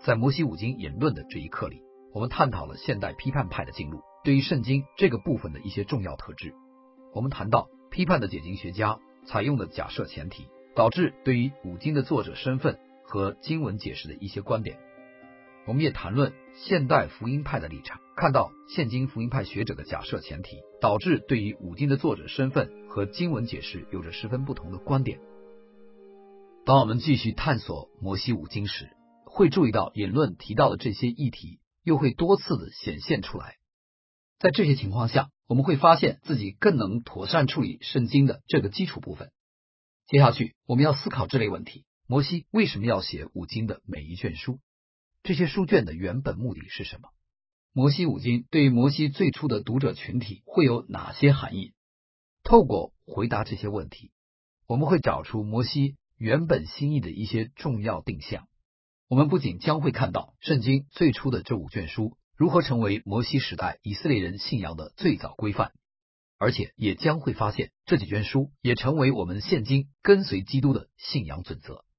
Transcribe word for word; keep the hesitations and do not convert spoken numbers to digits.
在摩西五经引论的这一课里，我们探讨了现代批判派的进路对于圣经这个部分的一些重要特质。我们谈到批判的解经学家采用的假设前提，导致对于五经的作者身份和经文解释的一些观点。我们也谈论现代福音派的立场，看到现今福音派学者的假设前提，导致对于五经的作者身份和经文解释有着十分不同的观点。当我们继续探索摩西五经时，会注意到引论提到的这些议题又会多次的显现出来。在这些情况下，我们会发现自己更能妥善处理圣经的这个基础部分。接下去我们要思考这类问题：摩西为什么要写五经的每一卷书？这些书卷的原本目的是什么？摩西五经对于摩西最初的读者群体会有哪些含义？透过回答这些问题，我们会找出摩西原本心意的一些重要定向。我们不仅将会看到圣经最初的这五卷书如何成为摩西时代以色列人信仰的最早规范，而且也将会发现这几卷书也成为我们现今跟随基督的信仰准则。